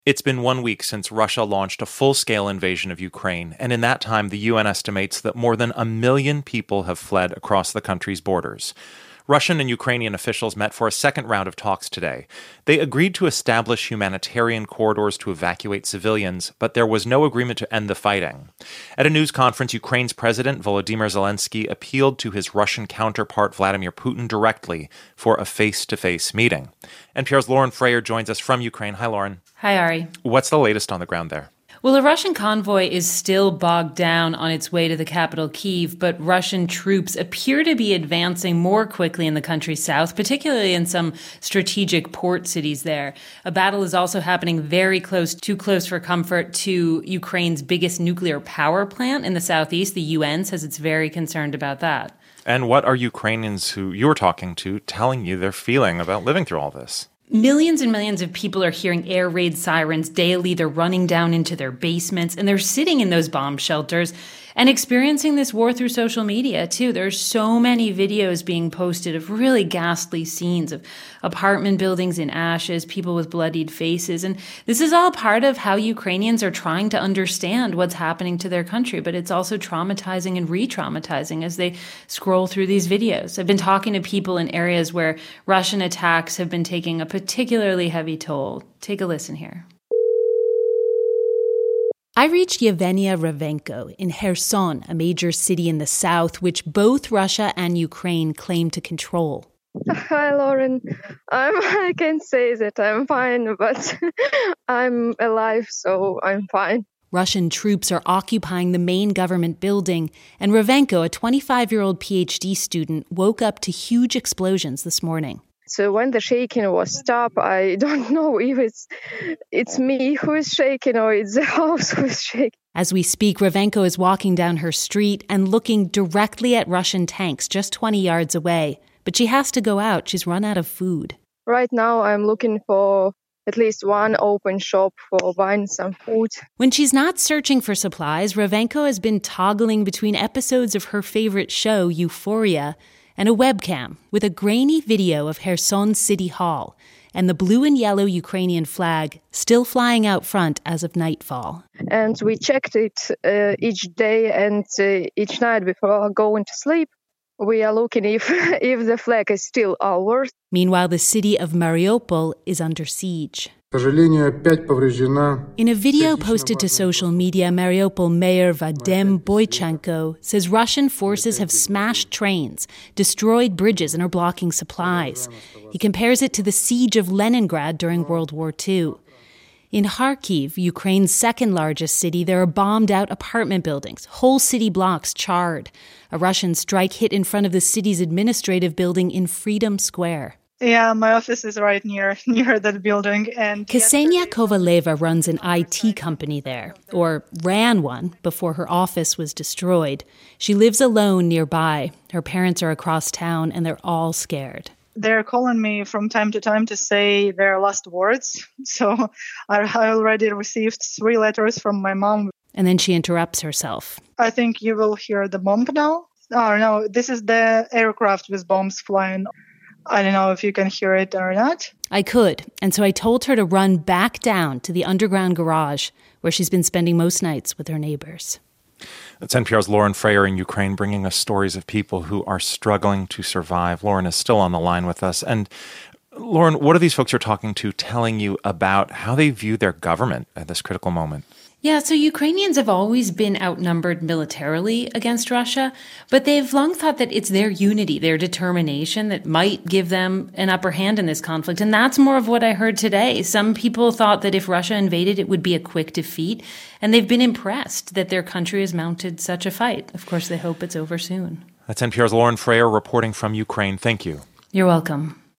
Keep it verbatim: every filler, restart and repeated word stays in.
It's been one week since Russia launched a full-scale invasion of Ukraine, and in that time, the U N estimates that more than a million people have fled across the country's borders. Russian and Ukrainian officials met for a second round of talks today. They agreed to establish humanitarian corridors to evacuate civilians, but there was no agreement to end the fighting. At a news conference, Ukraine's President Volodymyr Zelensky appealed to his Russian counterpart Vladimir Putin directly for a face-to-face meeting. N P R's Lauren Frayer joins us from Ukraine. Hi, Lauren. Hi, Ari. What's the latest on the ground there? Well, a Russian convoy is still bogged down on its way to the capital, Kyiv, but Russian troops appear to be advancing more quickly in the country's south, particularly in some strategic port cities there. A battle is also happening very close, too close for comfort, to Ukraine's biggest nuclear power plant in the southeast. The U N says it's very concerned about that. And what are Ukrainians who you're talking to telling you they're feeling about living through all this? Millions and millions of people are hearing air raid sirens daily. They're running down into their basements, and they're sitting in those bomb shelters and experiencing this war through social media, too. There's so many videos being posted of really ghastly scenes of apartment buildings in ashes, people with bloodied faces. And this is all part of how Ukrainians are trying to understand what's happening to their country, but it's also traumatizing and re-traumatizing as they scroll through these videos. I've been talking to people in areas where Russian attacks have been taking a particularly heavy toll. Take a listen here. I reached Yevgenia Ravenko in Kherson, a major city in the south, which both Russia and Ukraine claim to control. Hi, Lauren. I'm, I can't say that I'm fine, but I'm alive, so I'm fine. Russian troops are occupying the main government building, and Ravenko, a twenty-five-year-old PhD student, woke up to huge explosions this morning. So when the shaking was stopped, I don't know if it's it's me who is shaking or it's the house who is shaking. As we speak, Ravenko is walking down her street and looking directly at Russian tanks just twenty yards away. But she has to go out. She's run out of food. Right now, I'm looking for at least one open shop for buying some food. When she's not searching for supplies, Ravenko has been toggling between episodes of her favorite show, Euphoria, and a webcam with a grainy video of Kherson City Hall and the blue and yellow Ukrainian flag still flying out front as of nightfall. And we checked it uh, each day and uh, each night before going to sleep. We are looking if if the flag is still ours. Meanwhile, the city of Mariupol is under siege. In a video posted to social media, Mariupol Mayor Vadym Boychenko says Russian forces have smashed trains, destroyed bridges, and are blocking supplies. He compares it to the siege of Leningrad during World War Two. In Kharkiv, Ukraine's second-largest city, there are bombed-out apartment buildings, whole city blocks charred. A Russian strike hit in front of the city's administrative building in Freedom Square. Yeah, my office is right near near that building. And Ksenia Kovaleva runs an I T company there, or ran one before her office was destroyed. She lives alone nearby. Her parents are across town, and they're all scared. They're calling me from time to time to say their last words. So I, I already received three letters from my mom. And then she interrupts herself. I think you will hear the bomb now. Oh, no, this is the aircraft with bombs flying. I don't know if you can hear it or not. I could, and so I told her to run back down to the underground garage where she's been spending most nights with her neighbors. That's N P R's Lauren Frayer in Ukraine, bringing us stories of people who are struggling to survive. Lauren is still on the line with us. And Lauren, what are these folks you're talking to telling you about how they view their government at this critical moment? Yeah, so Ukrainians have always been outnumbered militarily against Russia, but they've long thought that it's their unity, their determination that might give them an upper hand in this conflict. And that's more of what I heard today. Some people thought that if Russia invaded, it would be a quick defeat, and they've been impressed that their country has mounted such a fight. Of course, they hope it's over soon. That's N P R's Lauren Frayer reporting from Ukraine. Thank you. You're welcome.